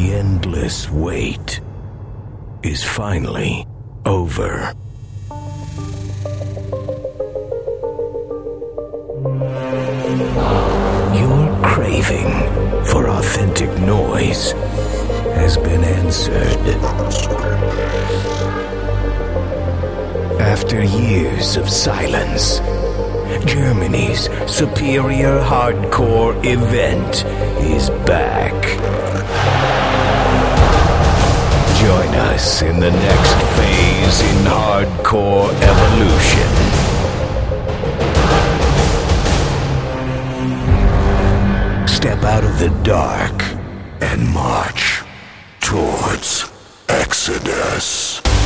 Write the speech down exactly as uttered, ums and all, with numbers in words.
The endless wait is finally over. Your craving for authentic noise has been answered. After years of silence, Germany's superior hardcore event is back. Join us in the next phase in hardcore evolution. Step out of the dark and march towards Exodus.